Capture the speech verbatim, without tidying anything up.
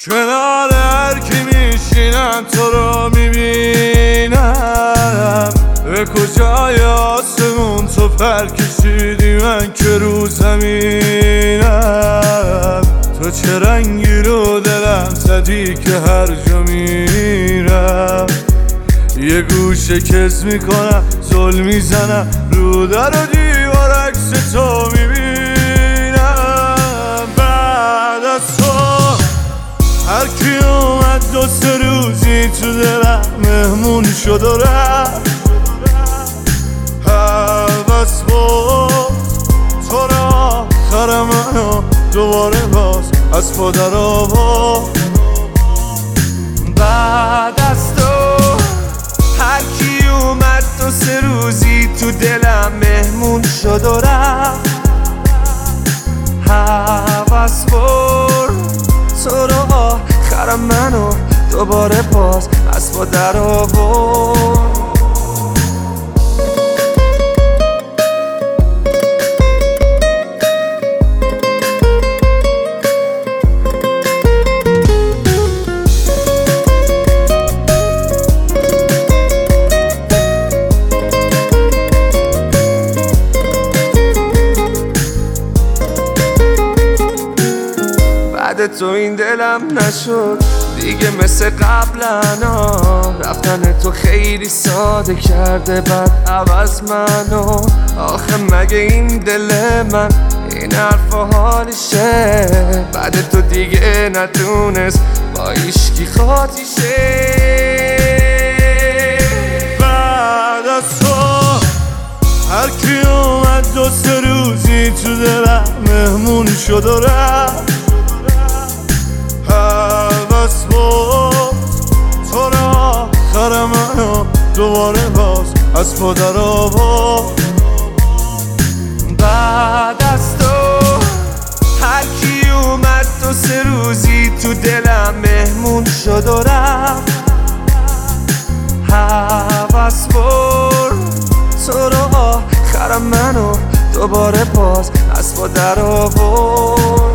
کنار هر کی میشینم تو رو میبینم. به کجای آسمون تو پر کشیدی من که رو زمینم. تو چه رنگی رو دلم زدی که هر جا میرم یه گوشه کز میکنم زل میزنم رو در و دیوار عکس تو میبینم. بعد از تو هر کی اومد دو سه روزی تو دلم مهمون شد و رفت. هوس بود تو را آخر منو دوباره باز از پا در آورد. بعد از تو هر کی اومد دو سه روزی تو دلم مهمون شد و رفت. هوس برد تو رو آخر منو دوباره باز از پا در آورد. بعد تو این دلم نشد دیگه مثل قبلنا. رفتن تو خیلی ساده کرده بعد عوض منو. آخه مگه این دل من این حرف و حالشه؟ بعد تو دیگه نتونست با ایشکی خاطیشه. بعد از تو هر کی اومد دو سه روزی تو دلم مهمون شد و رفت. هوس بود تو را آخر منو دوباره باز از پا در آورد. بعد از تو هر کی اومد دو سه روزی تو دلم مهمون شد و رفت. هوس برد تو را آخر منو دوباره باز از پا در آورد.